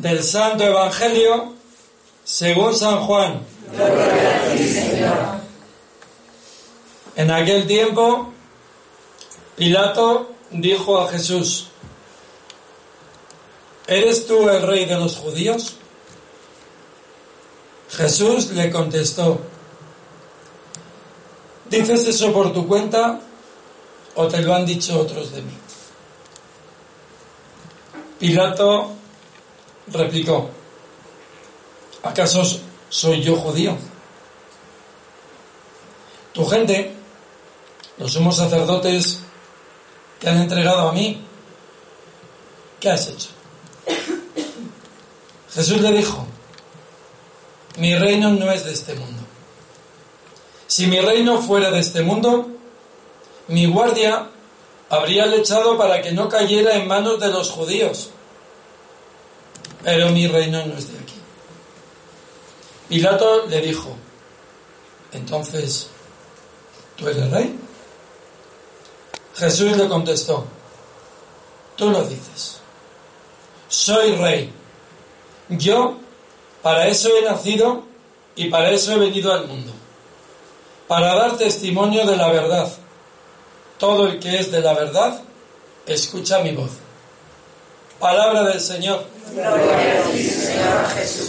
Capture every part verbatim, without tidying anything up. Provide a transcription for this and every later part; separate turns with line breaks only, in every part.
Del Santo Evangelio según San Juan.
Gloria a ti, Señor.
En aquel tiempo, Pilato dijo a Jesús: ¿Eres tú el rey de los judíos? Jesús le contestó: ¿dices eso por tu cuenta o te lo han dicho otros de mí? Pilato replicó: ¿acaso soy yo judío? Tu gente, los sumos sacerdotes, te han entregado a mí. ¿Qué has hecho? Jesús le dijo: mi reino no es de este mundo. Si mi reino fuera de este mundo, mi guardia habría luchado para que no cayera en manos de los judíos. Pero mi reino no es de aquí. Pilato le dijo: entonces, ¿tú eres rey? Jesús le contestó: tú lo dices. Soy rey. Yo para eso he nacido y para eso he venido al mundo, para dar testimonio de la verdad. Todo el que es de la verdad, escucha mi voz. Palabra del Señor.
Gloria a ti, Señor Jesús.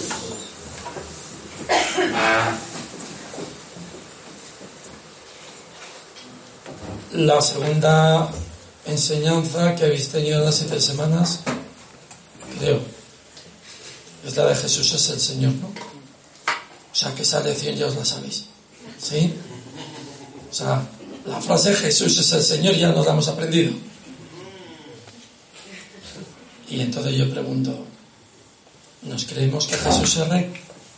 La segunda enseñanza que habéis tenido en las siete semanas, creo, es la de Jesús es el Señor, ¿no? O sea, que esa lección ya os la sabéis, ¿sí? O sea, la frase Jesús es el Señor ya nos la hemos aprendido. Y entonces yo pregunto, ¿nos creemos que Jesús es Rey?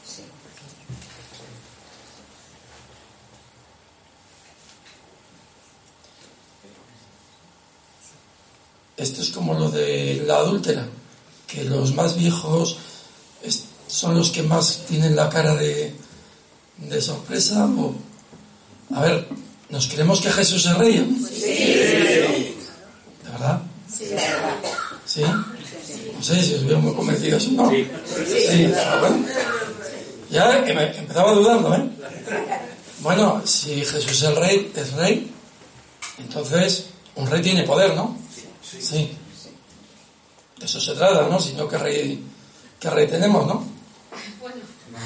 Esto es como lo de la adúltera, que los más viejos son los que más tienen la cara de, de sorpresa. O, a ver, ¿nos creemos que Jesús es Rey?
Sí.
¿De verdad?
Sí, de verdad.
¿Sí? No sé si os veo muy convencidos o no. Sí. Sí, bueno. Ya empezaba dudando, ¿eh? Bueno, si Jesús es Rey, es Rey, entonces un rey tiene poder, ¿no? Sí. De eso se trata, ¿no? Si no, ¿qué rey, qué rey tenemos, no?
Bueno.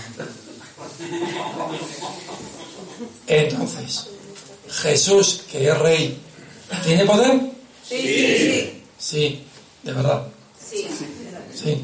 Entonces, Jesús, que es rey, ¿tiene poder?
Sí, sí.
Sí, de verdad.
Sí.
Sí.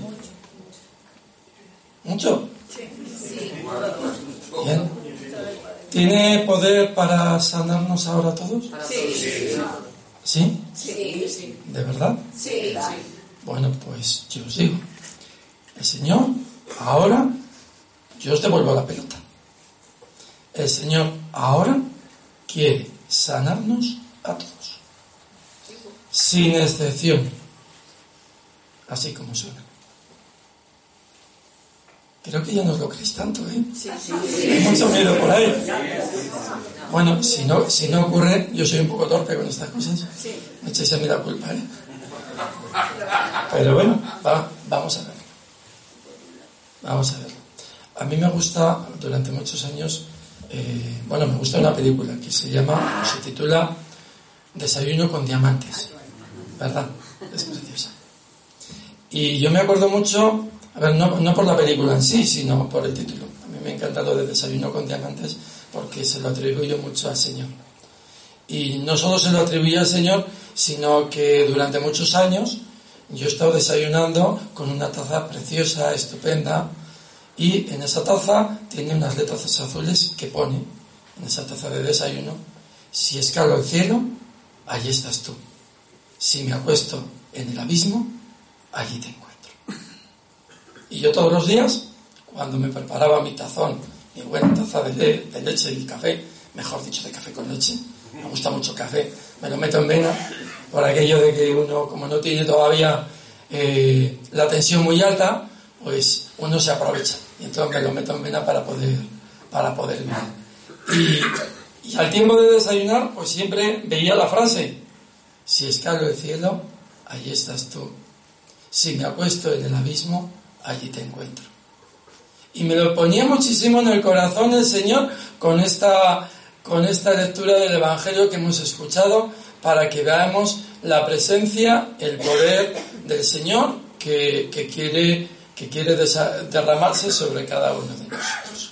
¿Mucho?
Sí.
Bien. ¿Tiene poder para sanarnos ahora todos?
Sí.
¿Sí?
Sí.
¿De verdad?
Sí.
Bueno, pues yo os digo, el Señor, ahora, yo os devuelvo la pelota. El Señor ahora quiere sanarnos a todos, sin excepción, así como suena. Creo que ya no os lo creéis tanto, ¿eh?
Sí.
Hay mucho miedo por ahí. Bueno, si no, si no ocurre, yo soy un poco torpe con estas cosas. Me echáis a mí la culpa, ¿eh? Pero bueno, va, vamos a verlo. Vamos a verlo. A mí me gusta, durante muchos años, eh, bueno, me gusta una película que se llama, se titula Desayuno con diamantes, ¿verdad? Es preciosa. Y yo me acuerdo mucho, a ver, no, no por la película en sí, sino por el título. A mí me encanta lo de Desayuno con diamantes porque se lo atribuyo mucho al Señor. Y no solo se lo atribuyo al Señor, sino que durante muchos años yo he estado desayunando con una taza preciosa, estupenda, y en esa taza tiene unas letras azules que pone, en esa taza de desayuno: si escalo el cielo, allí estás tú. Si me acuesto en el abismo, allí te encuentro. Y yo todos los días, cuando me preparaba mi tazón, mi buena taza de, le- de leche y café, mejor dicho, de café con leche, me gusta mucho el café, me lo meto en vena, por aquello de que uno, como no tiene todavía eh, la tensión muy alta, pues uno se aprovecha. Y entonces me lo meto en vena para poder, para poder vivir. Y, y al tiempo de desayunar, pues siempre veía la frase: si escalo el cielo, allí estás tú. Si me acuesto en el abismo, allí te encuentro. Y me lo ponía muchísimo en el corazón el Señor con esta, con esta lectura del Evangelio que hemos escuchado, para que veamos la presencia, el poder del Señor que, que quiere, que quiere desa- derramarse sobre cada uno de nosotros.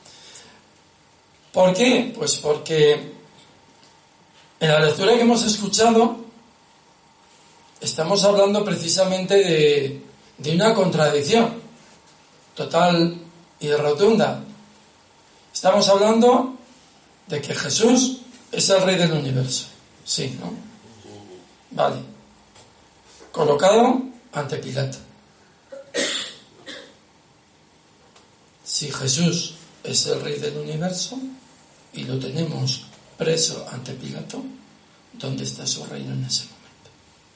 ¿Por qué? Pues porque en la lectura que hemos escuchado estamos hablando precisamente de, de una contradicción total y rotunda. Estamos hablando de que Jesús es el Rey del universo. Sí, ¿no? Vale. Colocado ante Pilato. Si Jesús es el Rey del universo y lo tenemos preso ante Pilato, ¿dónde está su reino en ese momento?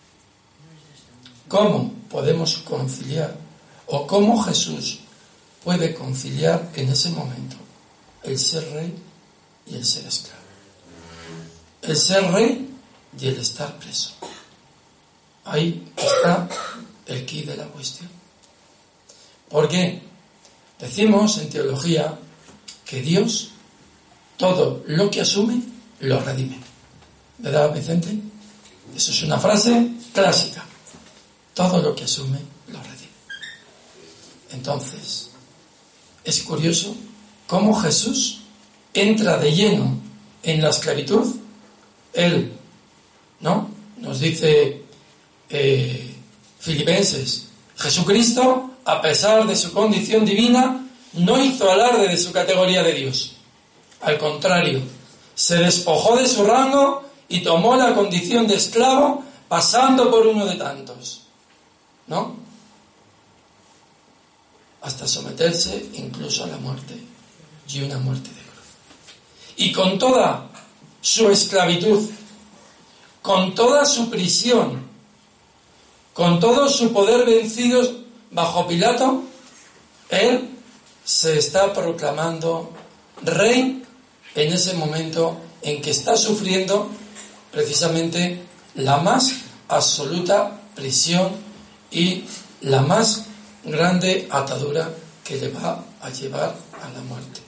¿Cómo podemos conciliar, o cómo Jesús puede conciliar en ese momento el ser rey y el ser esclavo? El ser rey y el estar preso. Ahí está el quid de la cuestión. ¿Por qué? Decimos en teología que Dios todo lo que asume lo redime. ¿Verdad, Vicente? Eso es una frase clásica. Todo lo que asume lo redime. Entonces, es curioso cómo Jesús entra de lleno en la esclavitud. Él, ¿no? Nos dice eh, Filipenses, Jesucristo, a pesar de su condición divina, no hizo alarde de su categoría de Dios. Al contrario, se despojó de su rango y tomó la condición de esclavo, pasando por uno de tantos, ¿no? Hasta someterse incluso a la muerte, y una muerte de cruz. Y con toda su esclavitud, con toda su prisión, con todo su poder vencido bajo Pilato, él se está proclamando rey en ese momento en que está sufriendo precisamente la más absoluta prisión y la más grande atadura que le va a llevar a la muerte.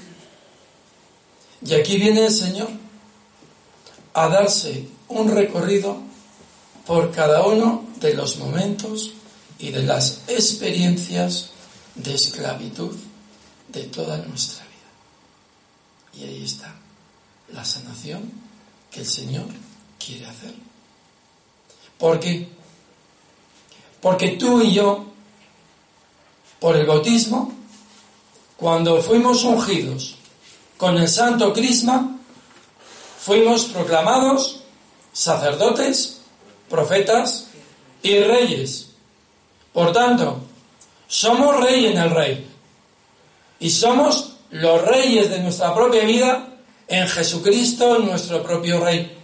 Y aquí viene el Señor a darse un recorrido por cada uno de los momentos y de las experiencias de esclavitud de toda nuestra vida. Y ahí está la sanación que el Señor quiere hacer. ¿Por qué? Porque tú y yo, por el bautismo, cuando fuimos ungidos con el santo crisma, fuimos proclamados sacerdotes, profetas y reyes. Por tanto, somos rey en el rey. Y somos los reyes de nuestra propia vida en Jesucristo, nuestro propio Rey.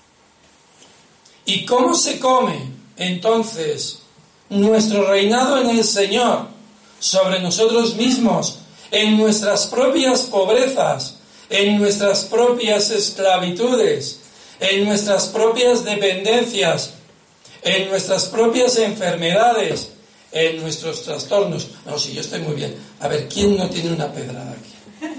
¿Y cómo se come entonces nuestro reinado en el Señor sobre nosotros mismos, en nuestras propias pobrezas, en nuestras propias esclavitudes, en nuestras propias dependencias, en nuestras propias enfermedades, en nuestros trastornos? No, si yo estoy muy bien. A ver, ¿quién no tiene una pedrada aquí?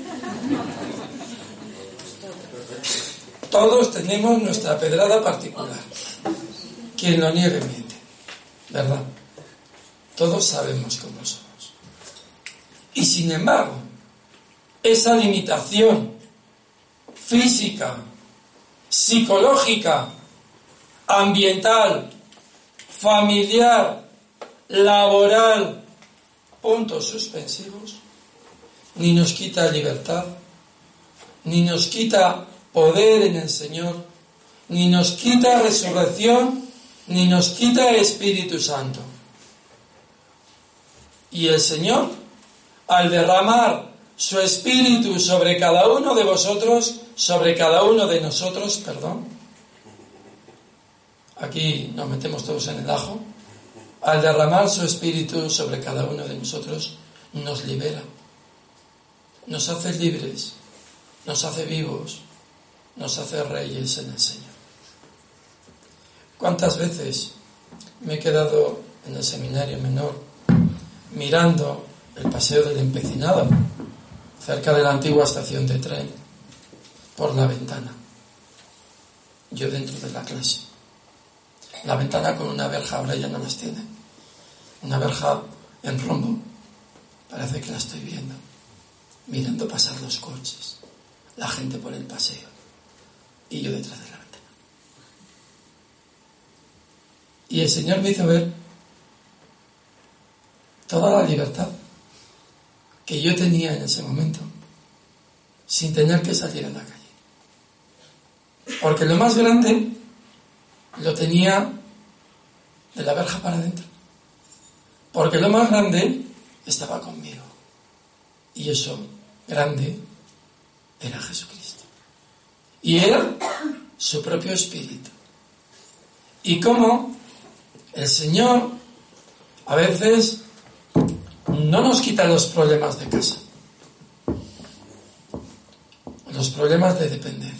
Todos tenemos nuestra pedrada particular. Quien lo niegue miente, ¿verdad? Todos sabemos cómo somos. Y sin embargo, esa limitación física, psicológica, ambiental, familiar, laboral, puntos suspensivos, ni nos quita libertad, ni nos quita poder en el Señor, ni nos quita resurrección, ni nos quita Espíritu Santo. Y el Señor, al derramar su Espíritu sobre cada uno de vosotros, sobre cada uno de nosotros, perdón, aquí nos metemos todos en el ajo, al derramar su Espíritu sobre cada uno de nosotros, nos libera, nos hace libres, nos hace vivos, nos hace reyes en el Señor. ¿Cuántas veces me he quedado en el seminario menor mirando el paseo del Empecinado, cerca de la antigua estación de tren, por la ventana. Yo dentro de la clase. La ventana con una verja, ahora ya no las tiene. Una verja en rombo. Parece que la estoy viendo. Mirando pasar los coches, la gente por el paseo. Y yo detrás de la ventana. Y el Señor me hizo ver toda la libertad que yo tenía en ese momento, sin tener que salir a la calle. Porque lo más grande lo tenía de la verja para adentro. Porque lo más grande estaba conmigo. Y eso grande era Jesucristo. Y era su propio espíritu. Y cómo el Señor a veces no nos quita los problemas de casa, los problemas de dependencia.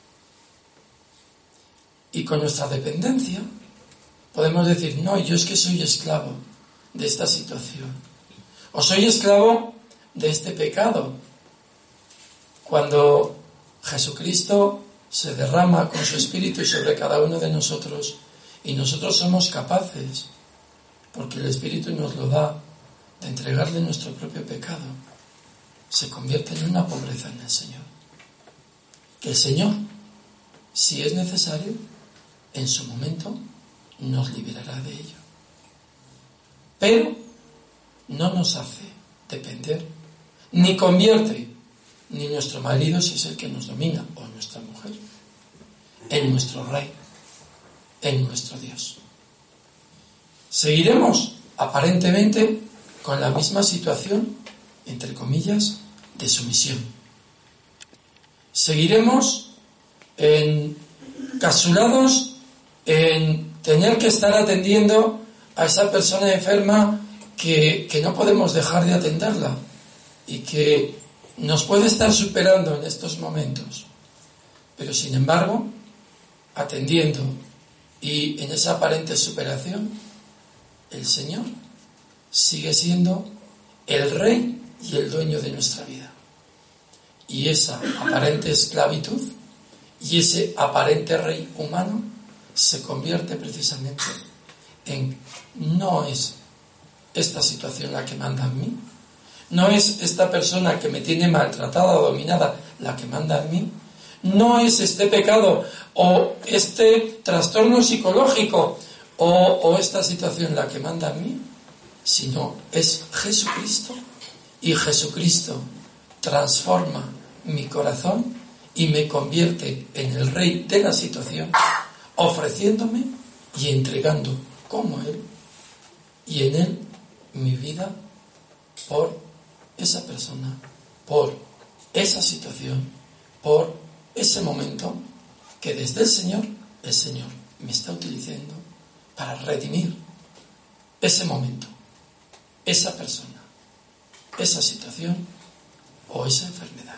Y con nuestra dependencia podemos decir, no, yo es que soy esclavo de esta situación, o soy esclavo de este pecado. Cuando Jesucristo se derrama con su espíritu sobre cada uno de nosotros, y nosotros somos capaces, porque el espíritu nos lo da, de entregarle nuestro propio pecado, se convierte en una pobreza en el Señor. Que el Señor, si es necesario, en su momento nos liberará de ello. Pero no nos hace depender, ni convierte ni nuestro marido, si es el que nos domina, o nuestra mujer, en nuestro rey, en nuestro Dios. Seguiremos aparentemente con la misma situación, entre comillas, de sumisión. Seguiremos encapsulados en tener que estar atendiendo a esa persona enferma que, que no podemos dejar de atenderla y que nos puede estar superando en estos momentos. Pero sin embargo, atendiendo y en esa aparente superación, el Señor sigue siendo el Rey y el dueño de nuestra vida. Y esa aparente esclavitud y ese aparente rey humano se convierte precisamente en, no es esta situación la que manda en mí, no es esta persona que me tiene maltratada o dominada la que manda en mí, no es este pecado o este trastorno psicológico o, o esta situación la que manda en mí, sino es Jesucristo, y Jesucristo transforma mi corazón y me convierte en el rey de la situación, ofreciéndome y entregando como Él y en Él mi vida por esa persona, por esa situación, por ese momento que desde el Señor, el Señor me está utilizando para redimir ese momento, esa persona, esa situación o esa enfermedad.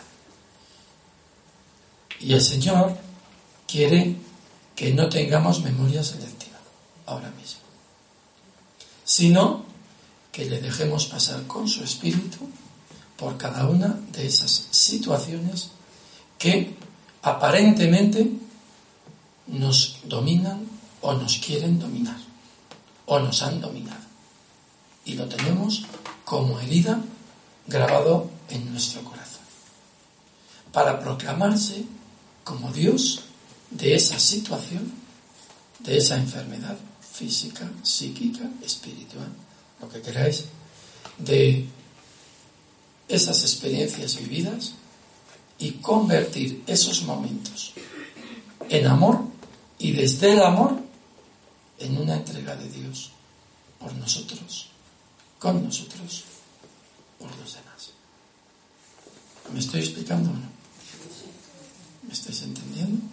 Y el Señor quiere que no tengamos memoria selectiva ahora mismo, sino que le dejemos pasar con su espíritu por cada una de esas situaciones que aparentemente nos dominan o nos quieren dominar o nos han dominado, y lo tenemos como herida grabado en nuestro corazón, para proclamarse como Dios de esa situación, de esa enfermedad física, psíquica, espiritual, lo que queráis, de esas experiencias vividas, y convertir esos momentos en amor, y desde el amor en una entrega de Dios por nosotros, con nosotros, por los demás. ¿Me estoy explicando o no? ¿Me estáis entendiendo?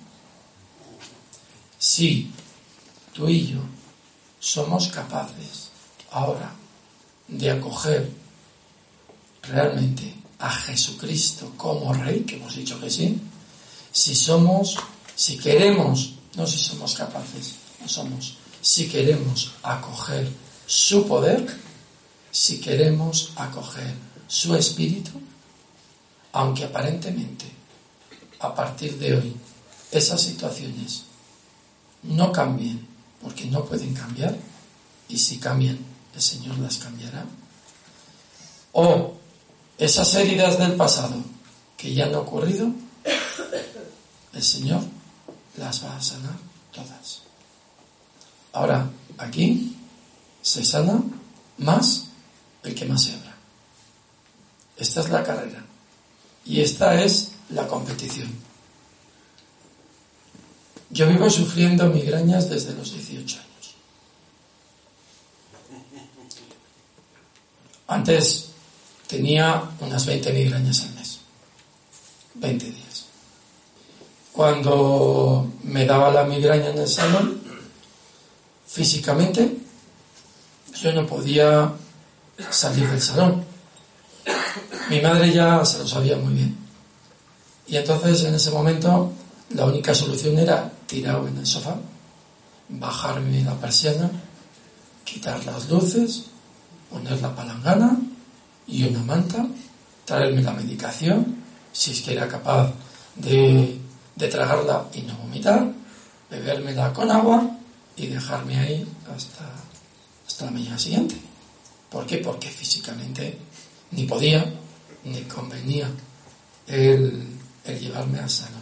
Si tú y yo somos capaces ahora de acoger realmente a Jesucristo como Rey, que hemos dicho que sí, si somos, si queremos, no si somos capaces, no somos, si queremos acoger su poder, si queremos acoger su espíritu, aunque aparentemente a partir de hoy esas situaciones no cambien, porque no pueden cambiar, y si cambian, el Señor las cambiará. O esas heridas del pasado que ya han ocurrido, el Señor las va a sanar todas. Ahora, aquí se sana más el que más se abra. Esta es la carrera. Y esta es la competición. Yo vivo sufriendo migrañas desde los dieciocho años. Antes tenía unas veinte migrañas al mes. veinte días. Cuando me daba la migraña en el salón, físicamente, yo no podía salir del salón. Mi madre ya se lo sabía muy bien. Y entonces, en ese momento, la única solución era tirado en el sofá, bajarme la persiana, quitar las luces, poner la palangana y una manta, traerme la medicación, si es que era capaz de, de tragarla y no vomitar, bebérmela con agua y dejarme ahí hasta, hasta la mañana siguiente. ¿Por qué? Porque físicamente ni podía ni convenía el, el llevarme al salón.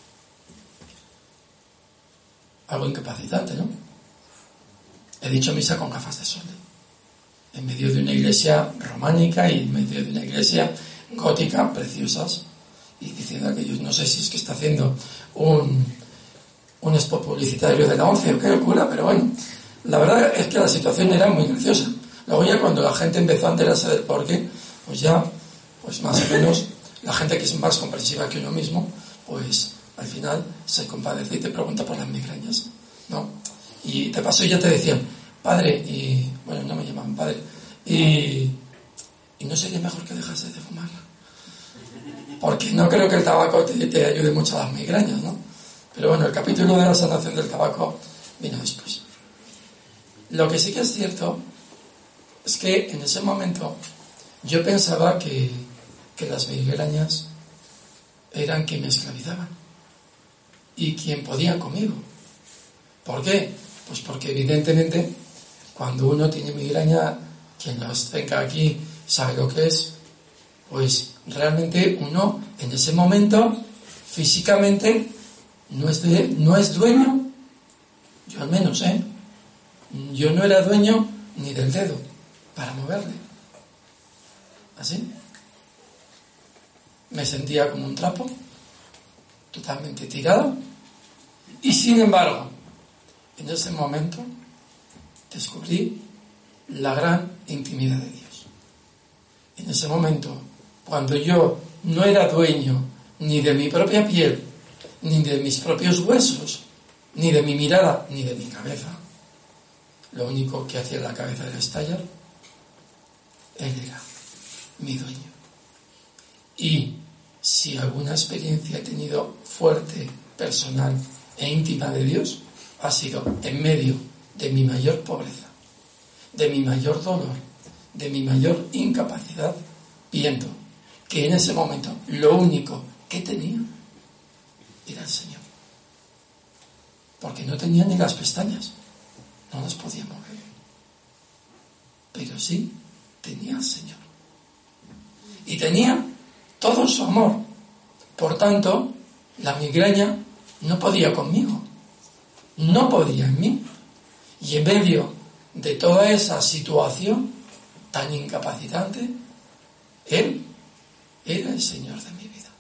Algo incapacitante, ¿no? He dicho misa con gafas de sol, ¿eh? En medio de una iglesia románica y en medio de una iglesia gótica, preciosas, y diciendo aquellos, no sé si es que está haciendo un, un spot publicitario de la once o qué locura, pero bueno, la verdad es que la situación era muy graciosa. Luego ya cuando la gente empezó a enterarse del porqué, pues ya, pues más o menos, la gente que es más comprensiva que uno mismo, pues al final se compadece y te pregunta por las migrañas, ¿no? Y de paso ya te decían, padre, y bueno, no me llamaban padre, y, y no sería mejor que dejase de fumar, porque no creo que el tabaco te, te ayude mucho a las migrañas, ¿no? Pero bueno, el capítulo de la sanación del tabaco vino después. Lo que sí que es cierto es que en ese momento yo pensaba que, que las migrañas eran quien me esclavizaban y quien podía conmigo. ¿Por qué? Pues porque evidentemente cuando uno tiene migraña, quien los tenga aquí sabe lo que es, pues realmente uno en ese momento físicamente no es, de, no es dueño, yo al menos, ¿eh? Yo no era dueño ni del dedo para moverle. ¿Así? Me sentía como un trapo, totalmente tirado, y sin embargo, en ese momento descubrí la gran intimidad de Dios. En ese momento, cuando yo no era dueño ni de mi propia piel, ni de mis propios huesos, ni de mi mirada, ni de mi cabeza, lo único que hacía la cabeza era estallar, Él era mi dueño. Y si alguna experiencia he tenido fuerte, personal e íntima de Dios, ha sido en medio de mi mayor pobreza, de mi mayor dolor, de mi mayor incapacidad, viendo que en ese momento lo único que tenía era el Señor. Porque no tenía ni las pestañas, no las podía mover. Pero sí tenía al Señor. Y tenía todo su amor. Por tanto, la migraña no podía conmigo. No podía en mí. Y en medio de toda esa situación tan incapacitante, Él era el Señor de mi vida.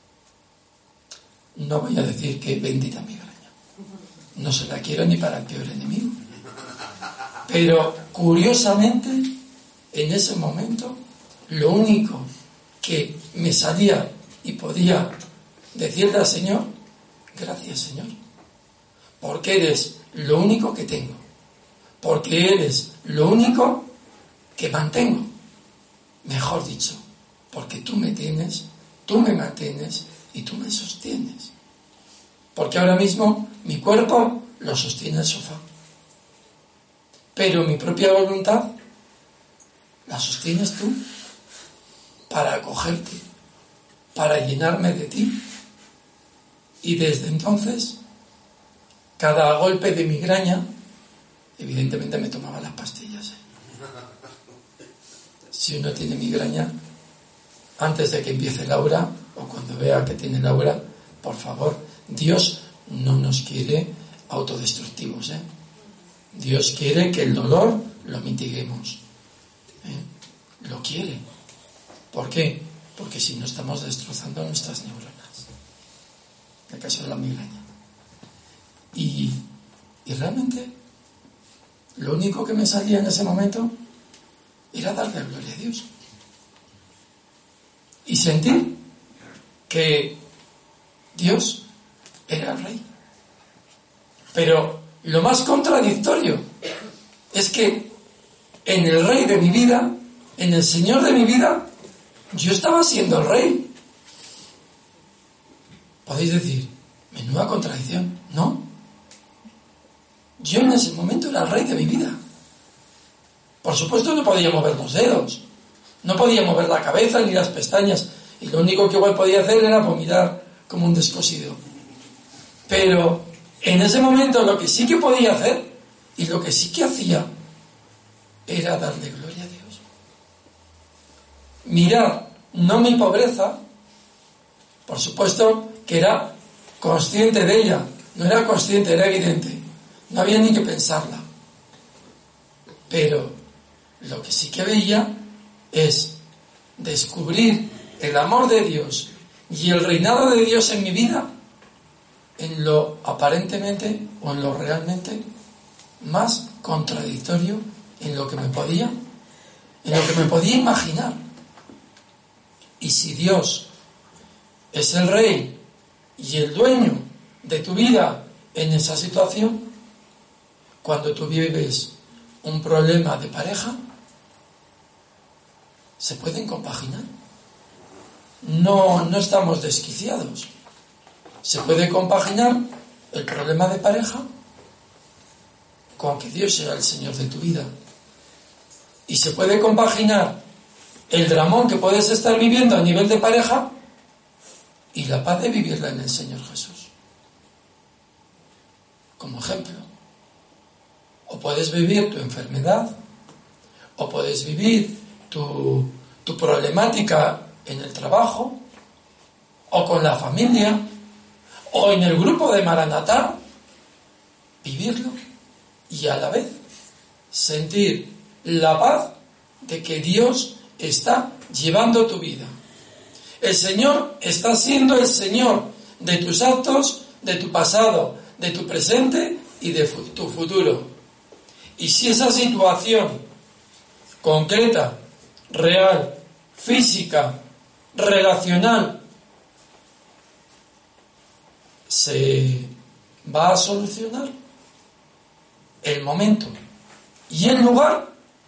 No voy a decir que bendita migraña. No se la quiero ni para el peor enemigo. Pero, curiosamente, en ese momento, lo único que me salía y podía decirle al Señor, gracias Señor, porque eres lo único que tengo, porque eres lo único que mantengo, mejor dicho, porque tú me tienes, tú me mantienes y tú me sostienes, porque ahora mismo mi cuerpo lo sostiene el sofá, pero mi propia voluntad la sostienes tú para acogerte, para llenarme de ti. Y desde entonces, cada golpe de migraña, evidentemente me tomaba las pastillas. ¿eh? Si uno tiene migraña, antes de que empiece la hora, o cuando vea que tiene la hora, por favor, Dios no nos quiere autodestructivos. ¿eh? Dios quiere que el dolor lo mitiguemos. ¿eh? Lo quiere. ¿Por qué? Porque si no estamos destrozando nuestras neuronas. En el caso de la migraña. Y, y realmente, lo único que me salía en ese momento era darle gloria a Dios. Y sentir que Dios era el Rey. Pero lo más contradictorio es que en el Rey de mi vida, en el Señor de mi vida, yo estaba siendo el Rey. Podéis decir, menuda contradicción. No. Yo en ese momento era el Rey de mi vida. Por supuesto no podía mover los dedos, no podía mover la cabeza ni las pestañas, y lo único que igual podía hacer era vomitar como un descosido. Pero en ese momento lo que sí que podía hacer, y lo que sí que hacía, era darle gloria a Dios. Mirar, no mi pobreza, por supuesto que era consciente de ella, no era consciente, era evidente, no había ni que pensarla. Pero lo que sí que veía es descubrir el amor de Dios y el reinado de Dios en mi vida en lo aparentemente o en lo realmente más contradictorio en lo que me podía en lo que me podía imaginar. Y si Dios es el Rey y el dueño de tu vida en esa situación, cuando tú vives un problema de pareja, se pueden compaginar. No, no estamos desquiciados. Se puede compaginar el problema de pareja con que Dios sea el Señor de tu vida. Y se puede compaginar el dramón que puedes estar viviendo a nivel de pareja y la paz de vivirla en el Señor Jesús. Como ejemplo. O puedes vivir tu enfermedad, o puedes vivir tu, tu problemática en el trabajo, o con la familia, o en el grupo de Maranatá, vivirlo y a la vez sentir la paz de que Dios está llevando tu vida. El Señor está siendo el Señor de tus actos, de tu pasado, de tu presente y de tu futuro. Y si esa situación concreta, real, física, relacional, se va a solucionar, el momento y el lugar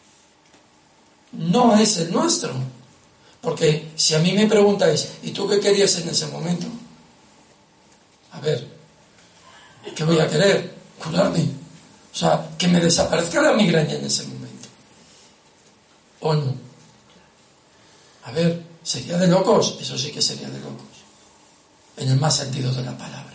no es el nuestro. Porque si a mí me preguntáis, ¿y tú qué querías en ese momento? A ver, ¿qué voy a querer? Curarme. O sea, que me desaparezca la migraña en ese momento. ¿O no? A ver, ¿sería de locos? Eso sí que sería de locos. En el más sentido de la palabra.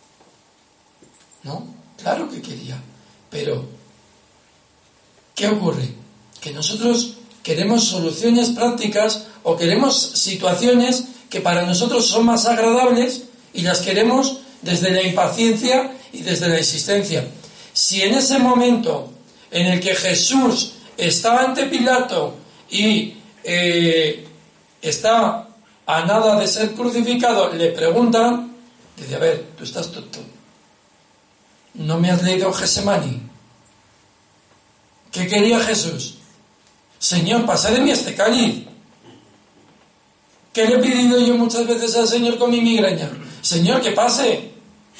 ¿No? Claro que quería. Pero, ¿qué ocurre? Que nosotros queremos soluciones prácticas o queremos situaciones que para nosotros son más agradables y las queremos desde la impaciencia y desde la insistencia. Si en ese momento en el que Jesús está ante Pilato y eh, está a nada de ser crucificado, le preguntan, dice, a ver, tú estás tonto, ¿no me has leído Getsemaní? ¿Qué quería Jesús? Señor, pasa de mí este cáliz. ¿Qué le he pedido yo muchas veces al Señor con mi migraña? Señor, que pase.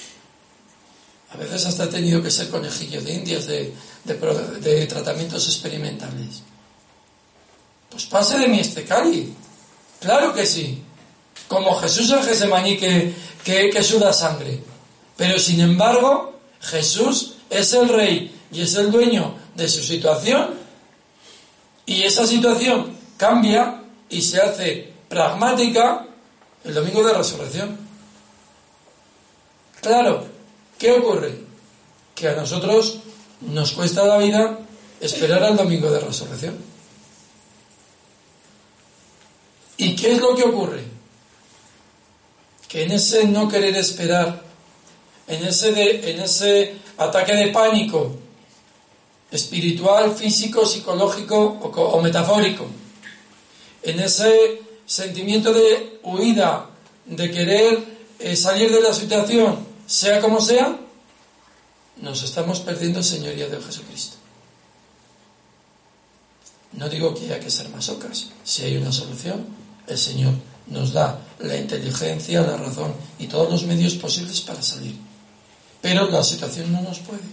A veces hasta he tenido que ser conejillo de indias de, de, de tratamientos experimentales. Pues pase de mí este cáliz. Claro que sí. Como Jesús en Getsemaní que, que, que suda sangre. Pero sin embargo, Jesús es el Rey y es el dueño de su situación. Y esa situación cambia y se hace pragmática el domingo de resurrección. Claro, ¿qué ocurre? Que a nosotros nos cuesta la vida esperar al domingo de resurrección. ¿Y qué es lo que ocurre? Que en ese no querer esperar, en ese, de, en ese ataque de pánico espiritual, físico, psicológico o, o metafórico, en ese sentimiento de huida, de querer eh, salir de la situación, sea como sea, nos estamos perdiendo el señorío de Jesucristo. No digo que haya que ser masocas. Si hay una solución, el Señor nos da la inteligencia, la razón y todos los medios posibles para salir. Pero la situación no nos puede.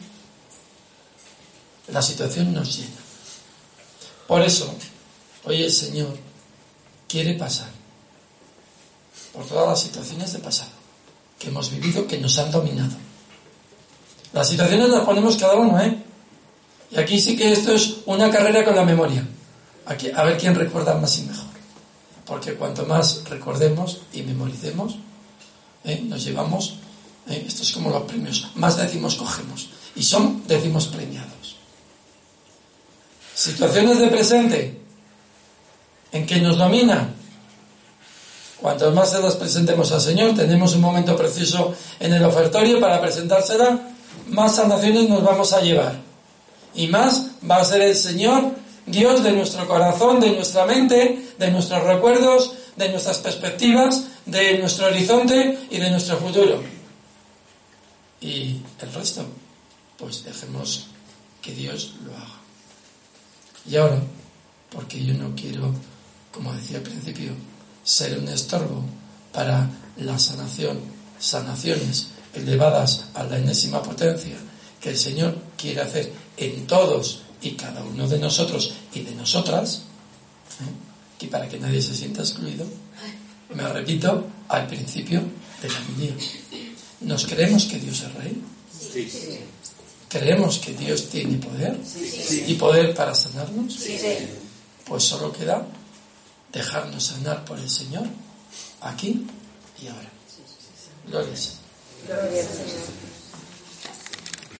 La situación nos llena. Por eso, hoy el Señor quiere pasar por todas las situaciones de pasado que hemos vivido, que nos han dominado. Las situaciones las ponemos cada uno, ¿eh? Y aquí sí que esto es una carrera con la memoria. Aquí, a ver quién recuerda más y mejor. Porque cuanto más recordemos y memoricemos, ¿eh? nos llevamos, ¿eh? esto es como los premios, más décimos cogemos. Y son décimos premiados. Situaciones de presente en que nos dominan. Cuanto más se las presentemos al Señor, tenemos un momento precioso en el ofertorio para presentársela, más sanaciones nos vamos a llevar. Y más va a ser el Señor, Dios de nuestro corazón, de nuestra mente, de nuestros recuerdos, de nuestras perspectivas, de nuestro horizonte y de nuestro futuro. Y el resto, pues dejemos que Dios lo haga. Y ahora, porque yo no quiero, como decía al principio, ser un estorbo para la sanación, sanaciones elevadas a la enésima potencia que el Señor quiere hacer en todos y cada uno de nosotros y de nosotras, ¿eh? y para que nadie se sienta excluido, me repito al principio de la homilía. ¿Nos creemos que Dios es Rey?
Sí. Sí.
¿Creemos que Dios tiene poder?
Sí.
¿Y poder para sanarnos?
Sí.
Pues solo queda dejarnos sanar por el Señor, aquí y ahora. Gloria al Señor.
Gloria al Señor.